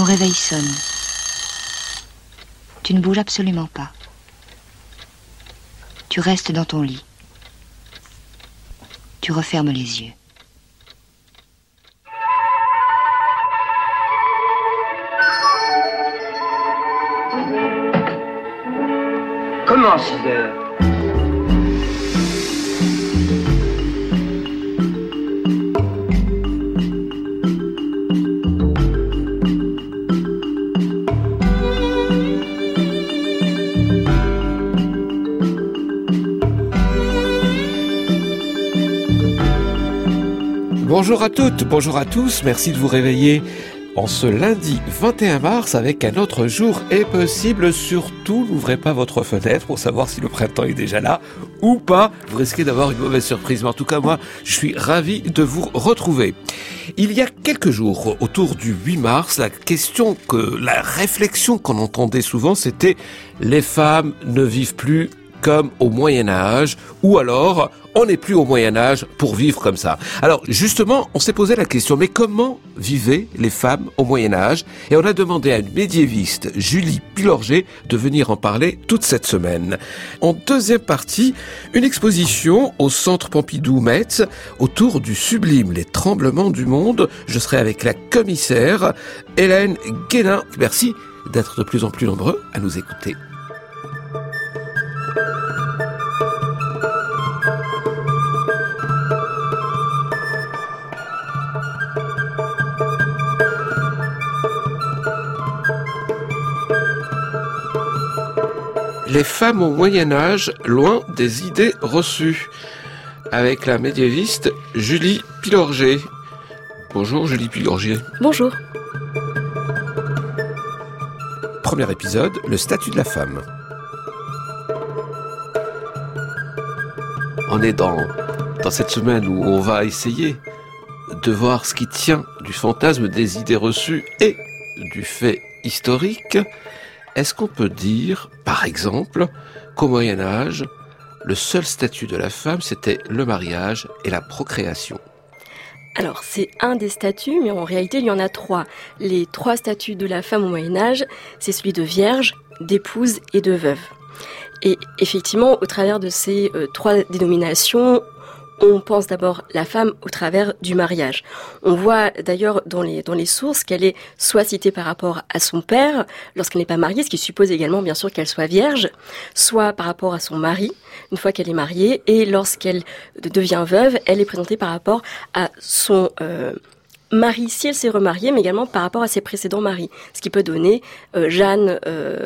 réveil sonne. Tu ne bouges absolument pas. Tu restes dans ton lit. Tu refermes les yeux. Comment 6 heures? Bonjour à toutes, bonjour à tous, merci de vous réveiller en ce lundi 21 mars avec un autre jour est possible. Surtout, n'ouvrez pas votre fenêtre pour savoir si le printemps est déjà là ou pas. Vous risquez d'avoir une mauvaise surprise. Mais en tout cas, moi, je suis ravi de vous retrouver. Il y a quelques jours, autour du 8 mars, la réflexion qu'on entendait souvent, c'était « les femmes ne vivent plus comme au Moyen-Âge » ou alors « on n'est plus au Moyen-Âge pour vivre comme ça ». Alors justement, on s'est posé la question, mais comment vivaient les femmes au Moyen-Âge? Et on a demandé à une médiéviste, Julie Pilorget, de venir en parler toute cette semaine. En deuxième partie, une exposition au Centre Pompidou-Metz autour du sublime, les tremblements du monde. Je serai avec la commissaire Hélène Guénin. Merci d'être de plus en plus nombreux à nous écouter. Les femmes au Moyen-Âge, loin des idées reçues. Avec la médiéviste Julie Pilorget. Bonjour Julie Pilorget. Bonjour. Premier épisode, le statut de la femme. On est dans cette semaine où on va essayer de voir ce qui tient du fantasme des idées reçues et du fait historique. Est-ce qu'on peut dire, par exemple, qu'au Moyen-Âge, le seul statut de la femme, c'était le mariage et la procréation? Alors, c'est un des statuts, mais en réalité, il y en a 3. Les 3 statuts de la femme au Moyen-Âge, c'est celui de vierge, d'épouse et de veuve. Et effectivement, au travers de ces 3 dénominations, on pense d'abord la femme au travers du mariage. On voit d'ailleurs dans les sources qu'elle est soit citée par rapport à son père lorsqu'elle n'est pas mariée, ce qui suppose également bien sûr qu'elle soit vierge, soit par rapport à son mari une fois qu'elle est mariée, et lorsqu'elle devient veuve, elle est présentée par rapport à son mari si elle s'est remariée, mais également par rapport à ses précédents maris, ce qui peut donner Jeanne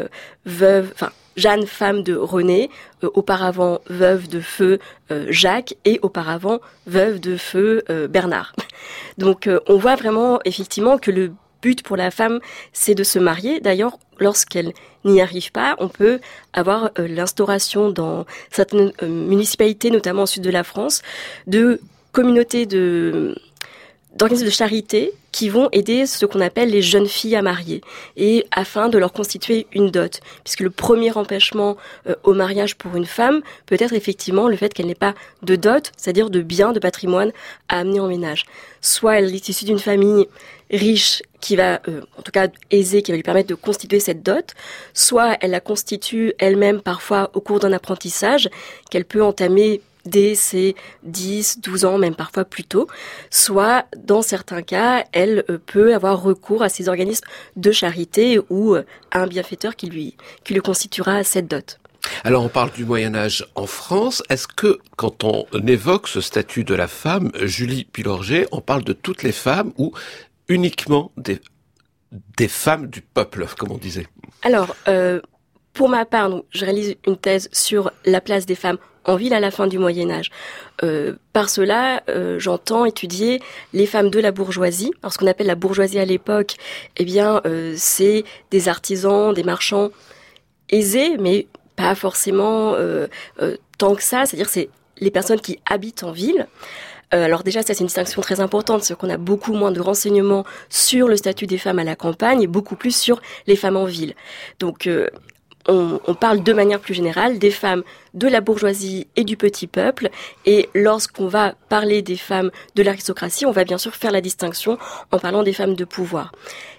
Jeanne, femme de René, auparavant veuve de feu Jacques, et auparavant veuve de feu Bernard. Donc on voit vraiment effectivement que le but pour la femme, c'est de se marier. D'ailleurs, lorsqu'elle n'y arrive pas, on peut avoir l'instauration dans certaines municipalités, notamment au sud de la France, de communautés d'organismes de charité qui vont aider ce qu'on appelle les jeunes filles à marier, et afin de leur constituer une dot, puisque le premier empêchement au mariage pour une femme peut être effectivement le fait qu'elle n'ait pas de dot, c'est-à-dire de biens, de patrimoine à amener en ménage. Soit elle est issue d'une famille riche qui va, en tout cas aisée, qui va lui permettre de constituer cette dot, soit elle la constitue elle-même parfois au cours d'un apprentissage qu'elle peut entamer dès ses 10, 12 ans, même parfois plus tôt, soit, dans certains cas, elle peut avoir recours à ces organismes de charité ou à un bienfaiteur qui lui constituera cette dot. Alors on parle du Moyen-Âge en France. Est-ce que, quand on évoque ce statut de la femme, Julie Pilorget, on parle de toutes les femmes ou uniquement des femmes du peuple, comme on disait? Alors, pour ma part, je réalise une thèse sur la place des femmes en ville à la fin du Moyen-Âge. Par cela, j'entends étudier les femmes de la bourgeoisie. Alors, ce qu'on appelle la bourgeoisie à l'époque, c'est des artisans, des marchands aisés, mais pas forcément tant que ça. C'est-à-dire, c'est les personnes qui habitent en ville. Alors déjà, ça c'est une distinction très importante, c'est qu'on a beaucoup moins de renseignements sur le statut des femmes à la campagne et beaucoup plus sur les femmes en ville. Donc on parle de manière plus générale des femmes de la bourgeoisie et du petit peuple, et lorsqu'on va parler des femmes de l'aristocratie, on va bien sûr faire la distinction en parlant des femmes de pouvoir.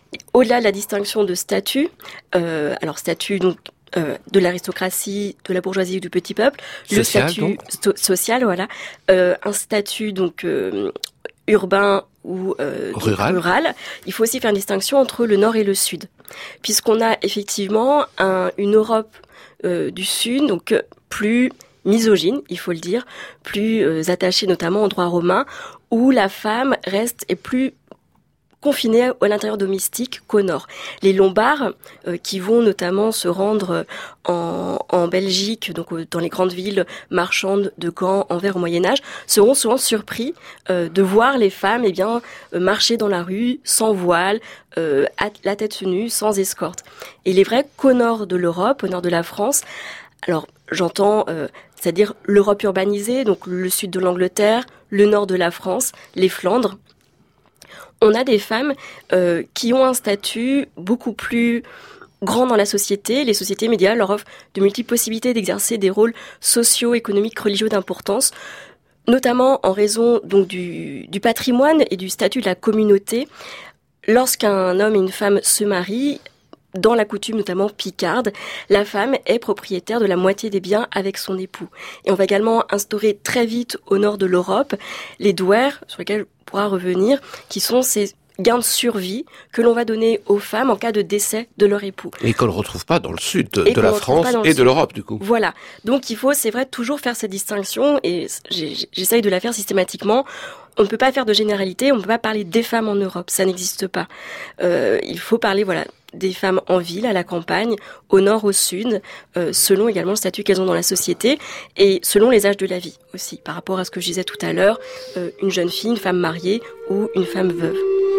Au-delà de la distinction de statut, alors statut donc de l'aristocratie, de la bourgeoisie ou du petit peuple, Social, le statut social, voilà, un statut donc urbain ou rural. Il faut aussi faire une distinction entre le nord et le sud, puisqu'on a effectivement une Europe du sud, donc plus misogyne, il faut le dire, plus attachée notamment au droit romain, où la femme est plus confinés à l'intérieur domestique qu'au nord. Les Lombards, qui vont notamment se rendre en Belgique, donc dans les grandes villes marchandes de Gand, Anvers au Moyen-Âge, seront souvent surpris de voir les femmes marcher dans la rue sans voile, la tête nue, sans escorte. Et il est vrai qu'au nord de l'Europe, au nord de la France, alors j'entends, c'est-à-dire l'Europe urbanisée, donc le sud de l'Angleterre, le nord de la France, les Flandres, on a des femmes qui ont un statut beaucoup plus grand dans la société. Les sociétés médiévales leur offrent de multiples possibilités d'exercer des rôles sociaux, économiques, religieux d'importance, notamment en raison donc du patrimoine et du statut de la communauté. Lorsqu'un homme et une femme se marient, dans la coutume notamment picarde, la femme est propriétaire de la moitié des biens avec son époux. Et on va également instaurer très vite au nord de l'Europe les douaires, sur lesquels on pourra revenir, qui sont ces gains de survie que l'on va donner aux femmes en cas de décès de leur époux. Et qu'on ne retrouve pas dans le sud de la France et de l'Europe, du coup. Voilà. Donc il faut, c'est vrai, toujours faire cette distinction, et j'essaye de la faire systématiquement. On ne peut pas faire de généralité, on ne peut pas parler des femmes en Europe, ça n'existe pas. Il faut parler, des femmes en ville, à la campagne, au nord, au sud, selon également le statut qu'elles ont dans la société et selon les âges de la vie aussi, par rapport à ce que je disais tout à l'heure, une jeune fille, une femme mariée ou une femme veuve.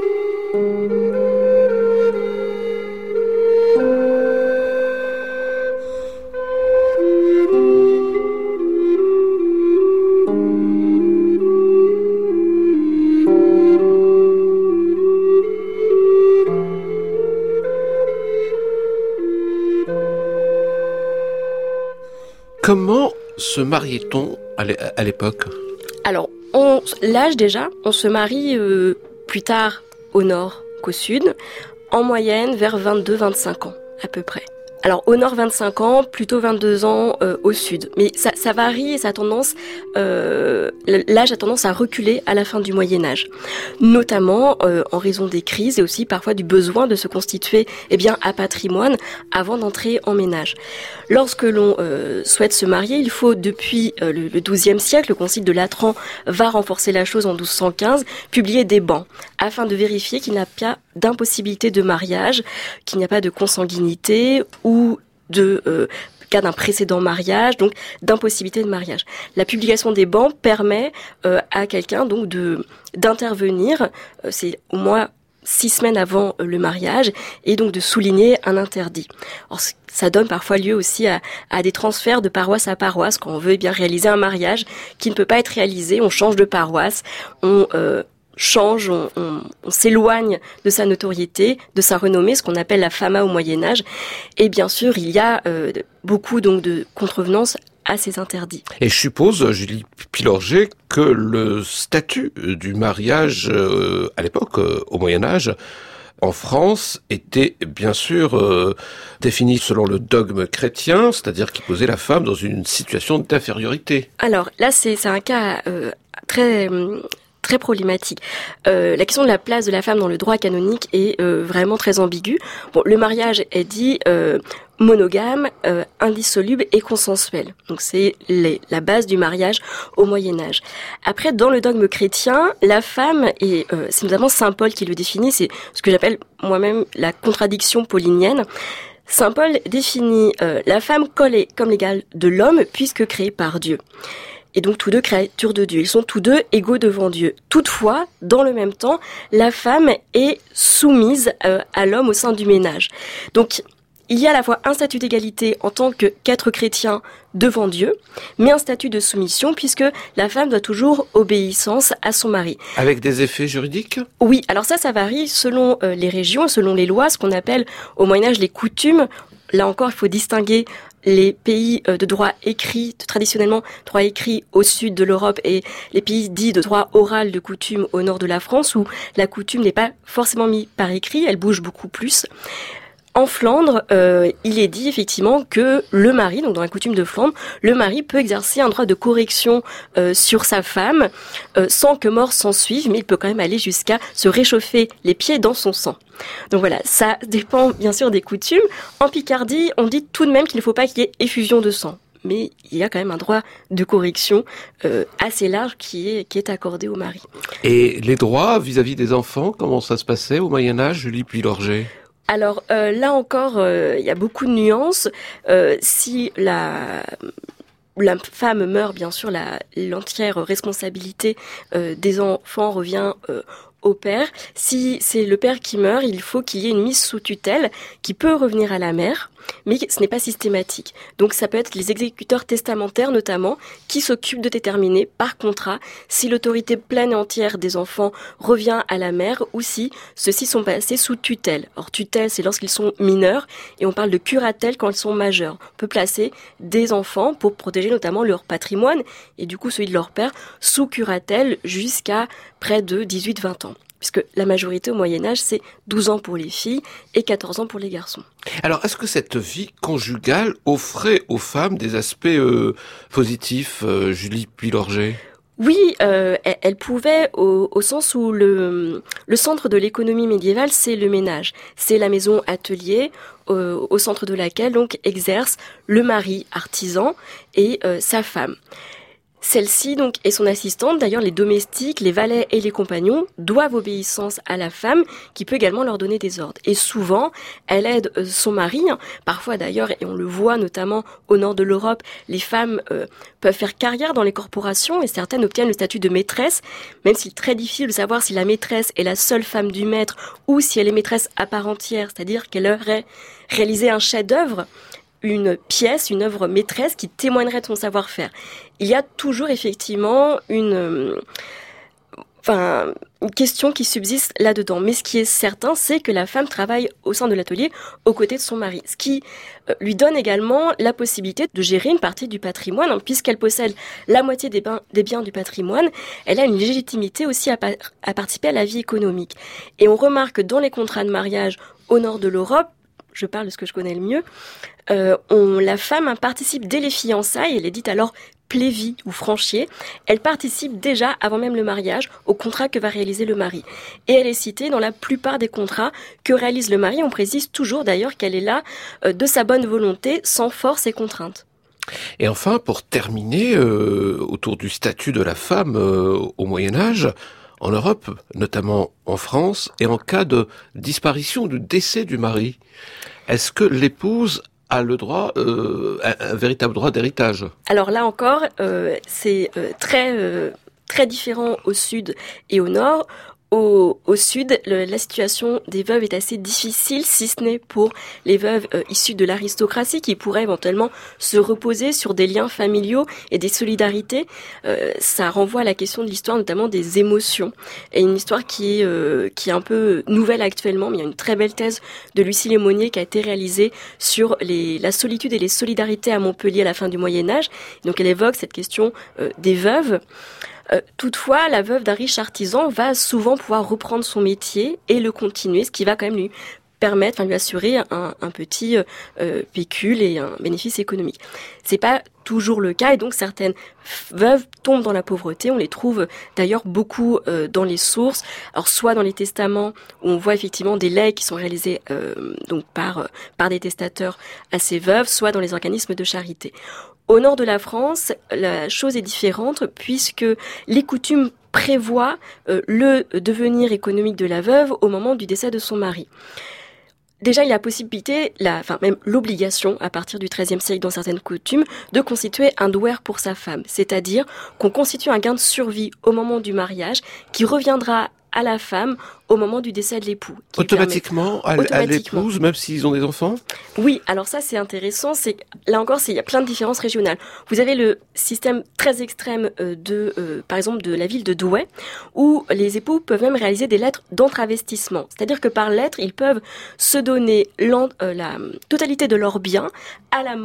Comment se mariait-on à l'époque ? Alors, l'âge déjà, on se marie plus tard au nord qu'au sud, en moyenne vers 22-25 ans à peu près. Alors au nord 25 ans, plutôt 22 ans au sud. Mais ça varie et ça a tendance, l'âge a tendance à reculer à la fin du Moyen-Âge. Notamment en raison des crises et aussi parfois du besoin de se constituer à patrimoine avant d'entrer en ménage. Lorsque l'on souhaite se marier, il faut depuis le XIIe siècle, le concile de Latran va renforcer la chose en 1215, publier des bans afin de vérifier qu'il n'y a pas d'impossibilité de mariage, qu'il n'y a pas de consanguinité ou de cas d'un précédent mariage, donc d'impossibilité de mariage. La publication des bans permet à quelqu'un donc d'intervenir, c'est au moins 6 semaines avant le mariage, et donc de souligner un interdit. Alors, ça donne parfois lieu aussi à des transferts de paroisse à paroisse, quand on veut réaliser un mariage qui ne peut pas être réalisé, on change de paroisse, on s'éloigne de sa notoriété, de sa renommée, ce qu'on appelle la fama au Moyen-Âge. Et bien sûr, il y a beaucoup donc de contrevenances à ces interdits. Et je suppose, Julie Pilorget, que le statut du mariage à l'époque, au Moyen-Âge, en France, était bien sûr défini selon le dogme chrétien, c'est-à-dire qui posait la femme dans une situation d'infériorité. Alors là, c'est un cas très problématique. La question de la place de la femme dans le droit canonique est vraiment très ambiguë. Bon, le mariage est dit monogame, indissoluble et consensuel. Donc c'est la base du mariage au Moyen-Âge. Après, dans le dogme chrétien, la femme, et c'est notamment saint Paul qui le définit, c'est ce que j'appelle moi-même la contradiction paulinienne. Saint Paul définit la femme comme l'égale de l'homme puisque créée par Dieu. Et donc tous deux créatures de Dieu. Ils sont tous deux égaux devant Dieu. Toutefois, dans le même temps, la femme est soumise à l'homme au sein du ménage. Donc il y a à la fois un statut d'égalité en tant qu'être chrétien devant Dieu, mais un statut de soumission puisque la femme doit toujours obéissance à son mari. Avec des effets juridiques ? Oui, alors ça varie selon les régions, selon les lois, ce qu'on appelle au Moyen-Âge les coutumes. Là encore, il faut distinguer les pays de droit écrit, traditionnellement droit écrit au sud de l'Europe, et les pays dits de droit oral de coutume au nord de la France, où la coutume n'est pas forcément mise par écrit, elle bouge beaucoup plus. En Flandre, il est dit effectivement que le mari, donc dans la coutume de Flandre, le mari peut exercer un droit de correction sur sa femme sans que mort s'en suive, mais il peut quand même aller jusqu'à se réchauffer les pieds dans son sang. Donc voilà, ça dépend bien sûr des coutumes. En Picardie, on dit tout de même qu'il ne faut pas qu'il y ait effusion de sang. Mais il y a quand même un droit de correction assez large qui est accordé au mari. Et les droits vis-à-vis des enfants, comment ça se passait au Moyen-Âge, Julie Puylaurger ? Alors là encore, il y a beaucoup de nuances. Si la femme meurt, bien sûr, l'entière responsabilité des enfants revient au père. Si c'est le père qui meurt, il faut qu'il y ait une mise sous tutelle qui peut revenir à la mère, mais ce n'est pas systématique. Donc ça peut être les exécuteurs testamentaires notamment qui s'occupent de déterminer par contrat si l'autorité pleine et entière des enfants revient à la mère ou si ceux-ci sont passés sous tutelle. Or tutelle, c'est lorsqu'ils sont mineurs et on parle de curatelle quand ils sont majeurs. On peut placer des enfants pour protéger notamment leur patrimoine et du coup celui de leur père sous curatelle jusqu'à près de 18-20 ans. Puisque la majorité au Moyen-Âge, c'est 12 ans pour les filles et 14 ans pour les garçons. Alors, est-ce que cette vie conjugale offrait aux femmes des aspects positifs, Julie Puylaurger ? Oui, elle pouvait, au sens où le centre de l'économie médiévale, c'est le ménage. C'est la maison atelier, au centre de laquelle donc exerce le mari artisan et sa femme. Celle-ci donc et son assistante, d'ailleurs les domestiques, les valets et les compagnons doivent obéissance à la femme qui peut également leur donner des ordres. Et souvent, elle aide son mari, parfois d'ailleurs, et on le voit notamment au nord de l'Europe, les femmes peuvent faire carrière dans les corporations et certaines obtiennent le statut de maîtresse, même s'il est très difficile de savoir si la maîtresse est la seule femme du maître ou si elle est maîtresse à part entière, c'est-à-dire qu'elle aurait réalisé un chef-d'œuvre, une pièce, une œuvre maîtresse qui témoignerait de son savoir-faire. Il y a toujours effectivement une question qui subsiste là-dedans. Mais ce qui est certain, c'est que la femme travaille au sein de l'atelier aux côtés de son mari. Ce qui lui donne également la possibilité de gérer une partie du patrimoine. Puisqu'elle possède la moitié des biens du patrimoine, elle a une légitimité aussi à participer à la vie économique. Et on remarque dans les contrats de mariage au nord de l'Europe, je parle de ce que je connais le mieux, la femme participe dès les fiançailles, elle est dite alors plévie ou franchier, elle participe déjà avant même le mariage au contrat que va réaliser le mari. Et elle est citée dans la plupart des contrats que réalise le mari. On précise toujours d'ailleurs qu'elle est là de sa bonne volonté, sans force et contrainte. Et enfin, pour terminer, autour du statut de la femme au Moyen-Âge, en Europe, notamment en France, et en cas de disparition, de décès du mari, est-ce que l'épouse a le droit, un véritable droit d'héritage ? Alors là encore, c'est très différent au sud et au nord. Au sud, la situation des veuves est assez difficile, si ce n'est pour les veuves issues de l'aristocratie qui pourraient éventuellement se reposer sur des liens familiaux et des solidarités. Ça renvoie à la question de l'histoire, notamment des émotions. Et une histoire qui est un peu nouvelle actuellement, mais il y a une très belle thèse de Lucie Lémonnier qui a été réalisée sur la solitude et les solidarités à Montpellier à la fin du Moyen-Âge. Donc elle évoque cette question des veuves. Toutefois, la veuve d'un riche artisan va souvent pouvoir reprendre son métier et le continuer, ce qui va quand même lui permettre, lui assurer un petit pécule et un bénéfice économique. C'est pas toujours le cas et donc certaines veuves tombent dans la pauvreté. On les trouve d'ailleurs beaucoup dans les sources, alors soit dans les testaments où on voit effectivement des legs qui sont réalisés donc par des testateurs à ces veuves, soit dans les organismes de charité. Au nord de la France, la chose est différente puisque les coutumes prévoient le devenir économique de la veuve au moment du décès de son mari. Déjà, il y a la possibilité, même l'obligation, à partir du XIIIe siècle dans certaines coutumes, de constituer un douaire pour sa femme. C'est-à-dire qu'on constitue un gain de survie au moment du mariage qui reviendra à la femme au moment du décès de l'époux. Automatiquement à l'épouse, même s'ils ont des enfants ? Oui, alors ça c'est intéressant, là encore il y a plein de différences régionales. Vous avez le système très extrême par exemple de la ville de Douai, où les époux peuvent même réaliser des lettres d'entravestissement. C'est-à-dire que par lettre, ils peuvent se donner la totalité de leurs biens à la mort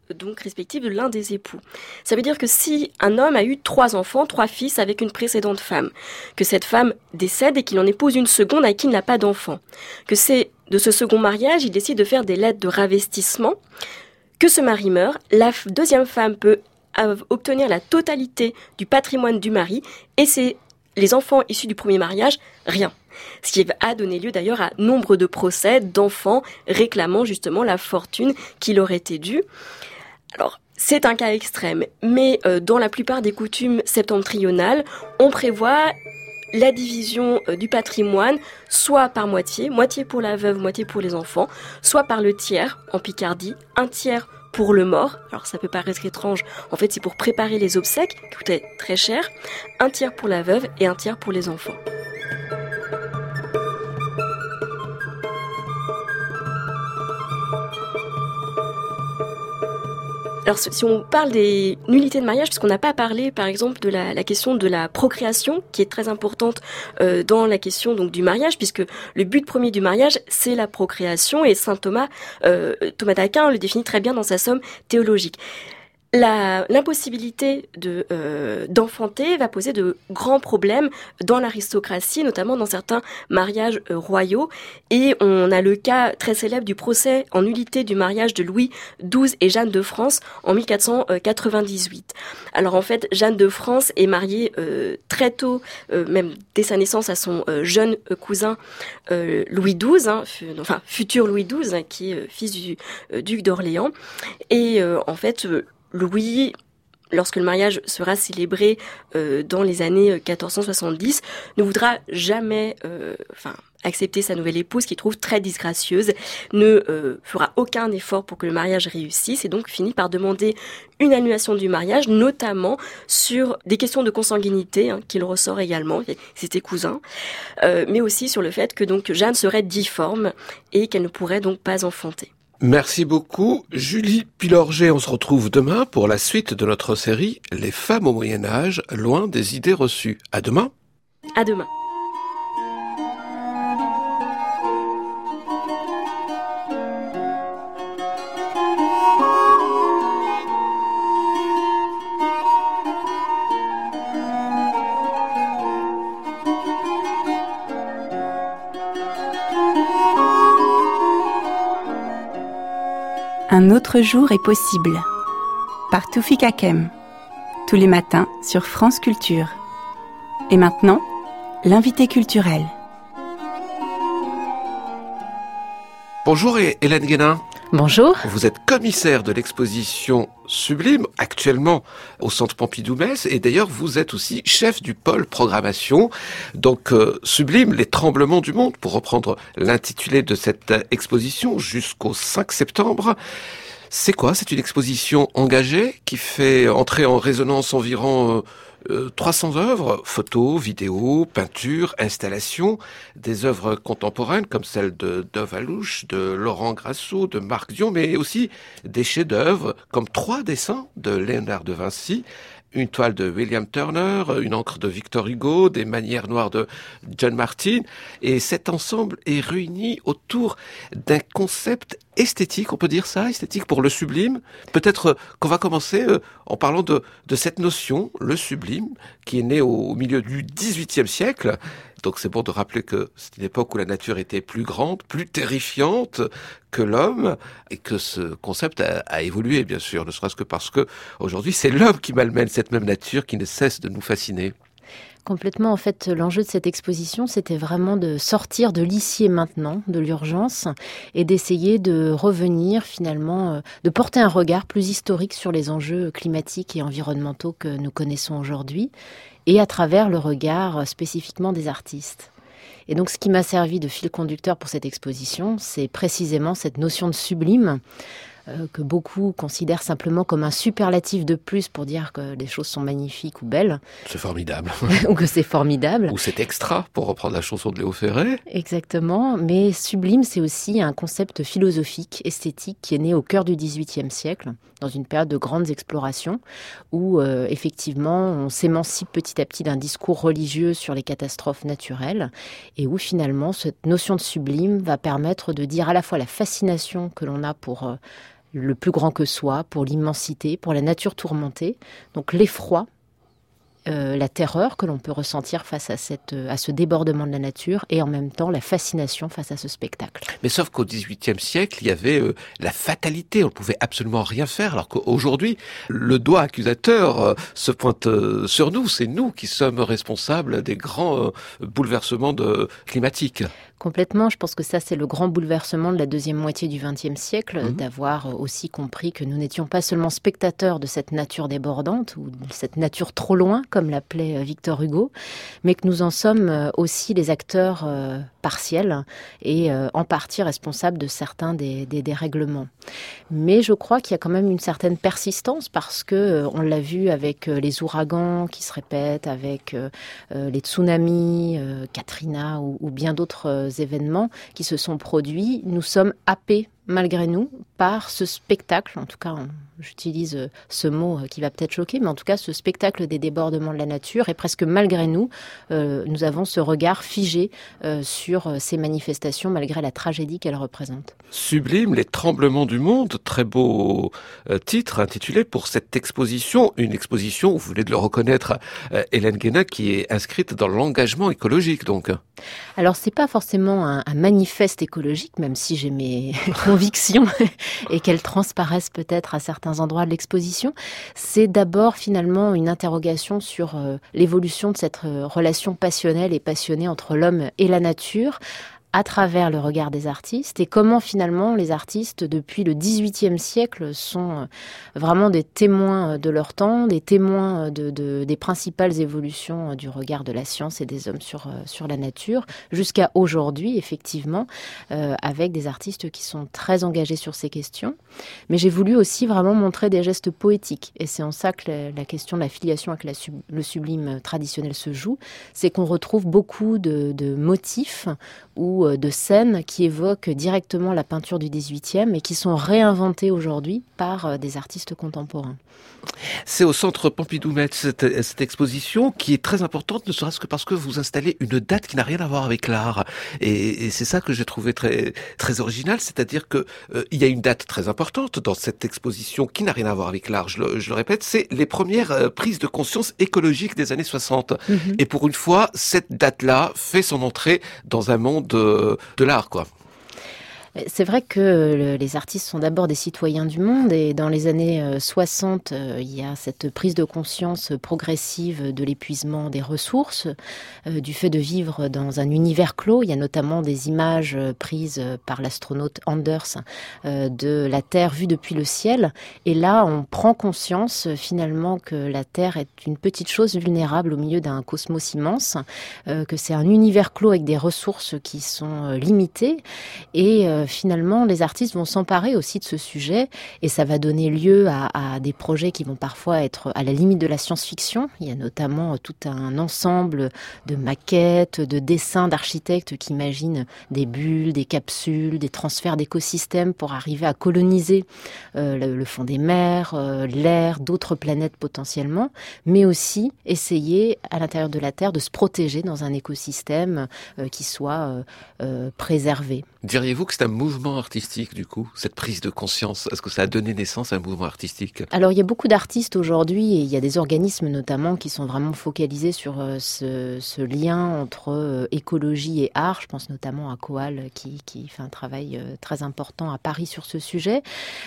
donc respective de l'un des époux. Ça veut dire que si un homme a eu 3 enfants, 3 fils avec une précédente femme, que cette femme décède et qu'il en épouse une seconde avec qui il n'a pas d'enfant, que c'est de ce second mariage, il décide de faire des lettres de ravestissement, que ce mari meurt, la deuxième femme peut obtenir la totalité du patrimoine du mari et c'est les enfants issus du premier mariage, rien. Ce qui a donné lieu d'ailleurs à nombre de procès d'enfants réclamant justement la fortune qui leur était due. Alors, c'est un cas extrême, mais dans la plupart des coutumes septentrionales, on prévoit la division du patrimoine, soit par moitié pour la veuve, moitié pour les enfants, soit par le tiers, en Picardie, un tiers pour le mort. Alors ça peut paraître étrange, en fait c'est pour préparer les obsèques, qui coûtaient très cher, un tiers pour la veuve et un tiers pour les enfants. Alors, si on parle des nullités de mariage, puisqu'on n'a pas parlé, par exemple, de la question de la procréation, qui est très importante dans la question donc du mariage, puisque le but premier du mariage, c'est la procréation, et saint Thomas d'Aquin le définit très bien dans sa somme théologique. L'impossibilité d'enfanter va poser de grands problèmes dans l'aristocratie, notamment dans certains mariages royaux. Et on a le cas très célèbre du procès en nullité du mariage de Louis XII et Jeanne de France en 1498. Alors en fait, Jeanne de France est mariée très tôt, même dès sa naissance, à son jeune cousin Louis XII, futur Louis XII, qui est fils du duc d'Orléans. Et en fait, Louis, lorsque le mariage sera célébré dans les années 1470, ne voudra jamais accepter sa nouvelle épouse, qu'il trouve très disgracieuse, ne fera aucun effort pour que le mariage réussisse et donc finit par demander une annulation du mariage, notamment sur des questions de consanguinité, qu'il ressort également, c'était cousin, mais aussi sur le fait que donc Jeanne serait difforme et qu'elle ne pourrait donc pas enfanter. Merci beaucoup, Julie Pilorget. On se retrouve demain pour la suite de notre série « Les femmes au Moyen-Âge, loin des idées reçues ». À demain. À demain. Un autre jour est possible. Par Toufik Hakem. Tous les matins sur France Culture. Et maintenant, l'invité culturel. Bonjour Hélène Guénin. Bonjour. Vous êtes commissaire de l'exposition Sublime, actuellement au Centre Pompidou-Metz, et d'ailleurs vous êtes aussi chef du pôle programmation. Donc Sublime, les tremblements du monde, pour reprendre l'intitulé de cette exposition, jusqu'au 5 septembre. C'est quoi? C'est une exposition engagée qui fait entrer en résonance environ 300 œuvres, photos, vidéos, peintures, installations, des œuvres contemporaines comme celle de Dove Alouche, de Laurent Grasso, de Marc Dion, mais aussi des chefs-d'œuvre comme 3 dessins de Léonard de Vinci, une toile de William Turner, une encre de Victor Hugo, des manières noires de John Martin. Et cet ensemble est réuni autour d'un concept esthétique, on peut dire ça, esthétique pour le sublime. Peut-être qu'on va commencer en parlant de cette notion, le sublime, qui est né au milieu du XVIIIe siècle. Donc c'est bon de rappeler que c'est une époque où la nature était plus grande, plus terrifiante que l'homme, et que ce concept a évolué, bien sûr, ne serait-ce que parce que aujourd'hui c'est l'homme qui malmène cette même nature qui ne cesse de nous fasciner. Complètement, en fait, l'enjeu de cette exposition, c'était vraiment de sortir de l'ici et maintenant, de l'urgence, et d'essayer de revenir finalement, de porter un regard plus historique sur les enjeux climatiques et environnementaux que nous connaissons aujourd'hui, et à travers le regard spécifiquement des artistes. Et donc, ce qui m'a servi de fil conducteur pour cette exposition, c'est précisément cette notion de sublime, que beaucoup considèrent simplement comme un superlatif de plus pour dire que les choses sont magnifiques ou belles. C'est formidable. Ou que c'est formidable. Ou c'est extra, pour reprendre la chanson de Léo Ferré. Exactement. Mais sublime, c'est aussi un concept philosophique, esthétique, qui est né au cœur du XVIIIe siècle, dans une période de grandes explorations, où effectivement, on s'émancipe petit à petit d'un discours religieux sur les catastrophes naturelles, et où finalement, cette notion de sublime va permettre de dire à la fois la fascination que l'on a pour le plus grand que soi, pour l'immensité, pour la nature tourmentée. Donc l'effroi, la terreur que l'on peut ressentir face à ce débordement de la nature et en même temps la fascination face à ce spectacle. Mais sauf qu'au XVIIIe siècle, il y avait la fatalité, on ne pouvait absolument rien faire, alors qu'aujourd'hui, le doigt accusateur se pointe sur nous, c'est nous qui sommes responsables des grands bouleversements climatiques. Complètement, je pense que ça c'est le grand bouleversement de la deuxième moitié du XXe siècle, d'avoir aussi compris que nous n'étions pas seulement spectateurs de cette nature débordante ou de cette nature trop loin, comme l'appelait Victor Hugo, mais que nous en sommes aussi les acteurs partiels et en partie responsables de certains des dérèglements. Mais je crois qu'il y a quand même une certaine persistance parce que on l'a vu avec les ouragans qui se répètent, avec les tsunamis, Katrina ou bien d'autres événements qui se sont produits. Nous sommes happés malgré nous par ce spectacle, en tout cas j'utilise ce mot qui va peut-être choquer, mais en tout cas ce spectacle des débordements de la nature, et presque malgré nous, nous avons ce regard figé sur ces manifestations malgré la tragédie qu'elles représentent. Sublime, les tremblements du monde, très beau titre intitulé pour cette exposition, une exposition, vous venez de le reconnaître, Hélène Guénac, qui est inscrite dans l'engagement écologique donc. Alors c'est pas forcément un manifeste écologique, même si j'ai mes convictions et qu'elles transparaissent peut-être à certains endroits de l'exposition. C'est d'abord finalement une interrogation sur l'évolution de cette relation passionnelle et passionnée entre l'homme et la nature, à travers le regard des artistes, et comment finalement les artistes depuis le XVIIIe siècle sont vraiment des témoins de leur temps, des témoins des principales évolutions du regard de la science et des hommes sur la nature, jusqu'à aujourd'hui effectivement, avec des artistes qui sont très engagés sur ces questions. Mais j'ai voulu aussi vraiment montrer des gestes poétiques, et c'est en ça que la question de la filiation avec le sublime traditionnel se joue, c'est qu'on retrouve beaucoup de motifs ou de scènes qui évoquent directement la peinture du XVIIIe et qui sont réinventées aujourd'hui par des artistes contemporains. C'est au Centre Pompidou-Metz, cette exposition qui est très importante, ne serait-ce que parce que vous installez une date qui n'a rien à voir avec l'art. Et c'est ça que j'ai trouvé très, très original, c'est-à-dire que il y a une date très importante dans cette exposition qui n'a rien à voir avec l'art, je le répète, c'est les premières prises de conscience écologiques des années 60. Et pour une fois, cette date-là fait son entrée dans un monde de l'art, quoi. C'est vrai que les artistes sont d'abord des citoyens du monde, et dans les années 60, il y a cette prise de conscience progressive de l'épuisement des ressources, du fait de vivre dans un univers clos. Il y a notamment des images prises par l'astronaute Anders de la Terre vue depuis le ciel. Et là, on prend conscience finalement que la Terre est une petite chose vulnérable au milieu d'un cosmos immense, que c'est un univers clos avec des ressources qui sont limitées, et finalement, les artistes vont s'emparer aussi de ce sujet, et ça va donner lieu à des projets qui vont parfois être à la limite de la science-fiction. Il y a notamment tout un ensemble de maquettes, de dessins d'architectes qui imaginent des bulles, des capsules, des transferts d'écosystèmes pour arriver à coloniser le fond des mers, l'air, d'autres planètes potentiellement, mais aussi essayer à l'intérieur de la Terre de se protéger dans un écosystème qui soit préservé. Diriez-vous que c'est un mouvement artistique, du coup, cette prise de conscience? Est-ce que ça a donné naissance à un mouvement artistique? Alors, il y a beaucoup d'artistes aujourd'hui, et il y a des organismes notamment qui sont vraiment focalisés sur ce lien entre écologie et art. Je pense notamment à Coal, qui fait un travail très important à Paris sur ce sujet.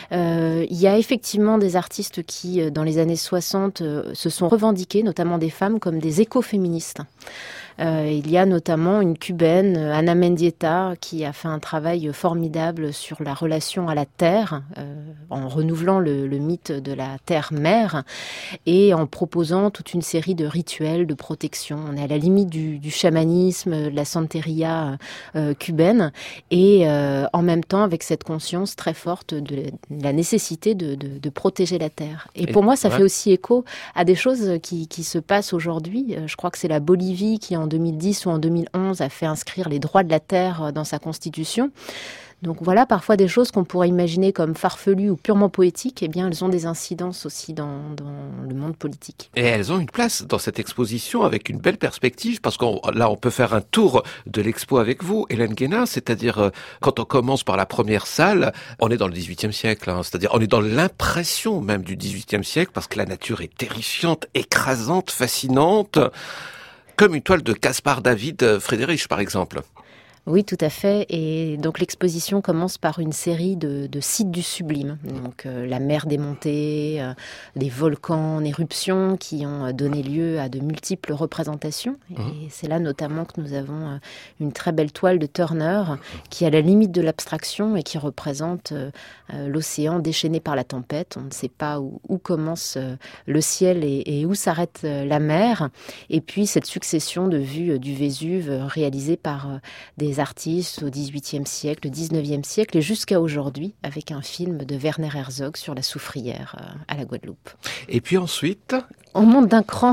Il y a effectivement des artistes qui, dans les années 60, se sont revendiqués, notamment des femmes, comme des écoféministes. Il y a notamment une Cubaine, Ana Mendieta, qui a fait un travail formidable sur la relation à la terre, en renouvelant le mythe de la terre-mère et en proposant toute une série de rituels de protection. On est à la limite du chamanisme, de la santeria cubaine, et en même temps avec cette conscience très forte de la nécessité de protéger la terre. Et pour moi, ça fait aussi écho à des choses qui se passent aujourd'hui. Je crois que c'est la Bolivie qui, en 2010 ou en 2011, a fait inscrire les droits de la terre dans sa constitution. Donc voilà, parfois des choses qu'on pourrait imaginer comme farfelues ou purement poétiques, eh bien elles ont des incidences aussi dans le monde politique. Et elles ont une place dans cette exposition avec une belle perspective, parce qu'on là on peut faire un tour de l'expo avec vous, Hélène Guénin, c'est-à-dire quand on commence par la première salle, on est dans le XVIIIe siècle, c'est-à-dire on est dans l'impression même du XVIIIe siècle, parce que la nature est terrifiante, écrasante, fascinante, comme une toile de Caspar David Friedrich par exemple. Oui, tout à fait. Et donc l'exposition commence par une série de sites du sublime. Donc la mer démontée, des volcans en éruption qui ont donné lieu à de multiples représentations. Et c'est là notamment que nous avons une très belle toile de Turner qui est à la limite de l'abstraction et qui représente l'océan déchaîné par la tempête. On ne sait pas où commence le ciel et où s'arrête la mer. Et puis cette succession de vues du Vésuve réalisées par des artistes au XVIIIe siècle, au XIXe siècle et jusqu'à aujourd'hui avec un film de Werner Herzog sur la soufrière à la Guadeloupe. Et puis ensuite... On monte d'un cran,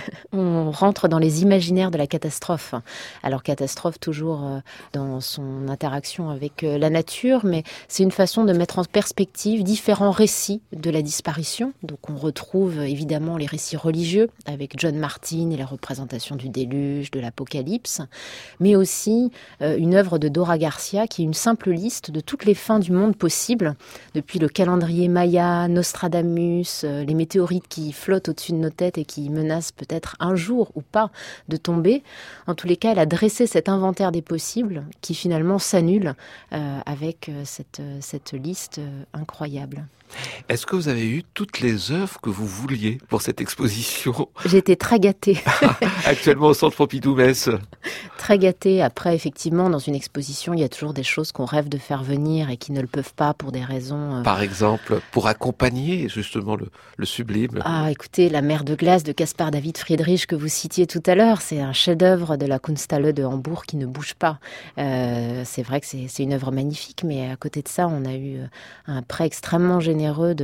on rentre dans les imaginaires de la catastrophe. Alors catastrophe toujours dans son interaction avec la nature, mais c'est une façon de mettre en perspective différents récits de la disparition. Donc on retrouve évidemment les récits religieux avec John Martin et la représentation du déluge, de l'apocalypse, mais aussi une œuvre de Dora Garcia qui est une simple liste de toutes les fins du monde possibles, depuis le calendrier Maya, Nostradamus, les météorites qui flottent au-dessus de nos têtes et qui menacent peut-être un jour ou pas de tomber. En tous les cas, elle a dressé cet inventaire des possibles qui finalement s'annule avec cette liste incroyable. Est-ce que vous avez eu toutes les œuvres que vous vouliez pour cette exposition ? J'ai été très gâtée. Actuellement au Centre Pompidou-Metz. Très gâtée. Après, effectivement, dans une exposition, il y a toujours des choses qu'on rêve de faire venir et qui ne le peuvent pas pour des raisons... Par exemple, pour accompagner justement le sublime. Ah, écoutez, La mer de glace de Caspar David Friedrich que vous citiez tout à l'heure, c'est un chef-d'œuvre de la Kunsthalle de Hambourg qui ne bouge pas. C'est vrai que c'est une œuvre magnifique, mais à côté de ça, on a eu un prêt extrêmement généreux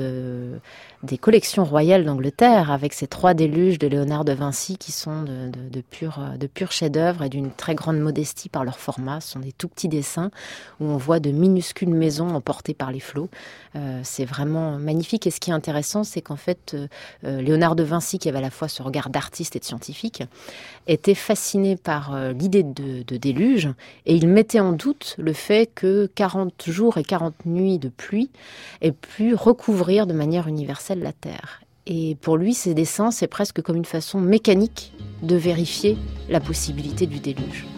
des collections royales d'Angleterre avec ces 3 déluges de Léonard de Vinci qui sont de purs chefs-d'œuvre et d'une très grande modestie par leur format. Ce sont des tout petits dessins où on voit de minuscules maisons emportées par les flots. C'est vraiment magnifique et ce qui est intéressant, c'est qu'en fait, Léonard de Vinci, qui avait à la fois ce regard d'artiste et de scientifique, était fasciné par l'idée de déluge et il mettait en doute le fait que 40 jours et 40 nuits de pluie aient pu recouvrir de manière universelle la Terre. Et pour lui, ces dessins, c'est presque comme une façon mécanique de vérifier la possibilité du déluge.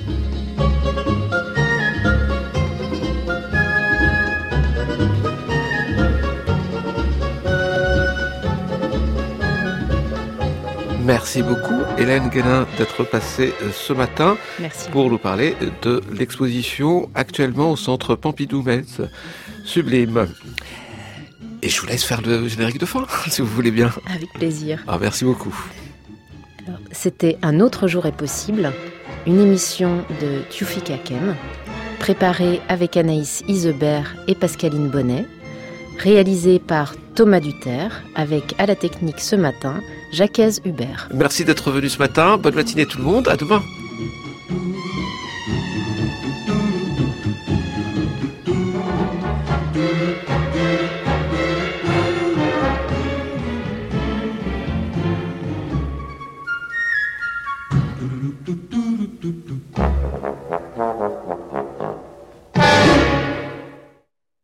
Merci beaucoup Hélène Guénin d'être passée ce matin. Merci. Pour nous parler de l'exposition actuellement au Centre Pompidou-Metz. Sublime. Et je vous laisse faire le générique de fin, si vous voulez bien. Avec plaisir. Ah, merci beaucoup. Alors, c'était Un autre jour est possible, une émission de Tufik Hakem, préparée avec Anaïs Isebert et Pascaline Bonnet, réalisée par Thomas Duterre, avec à la technique ce matin, Jacques Hubert. Merci d'être venu ce matin. Bonne matinée tout le monde. À demain.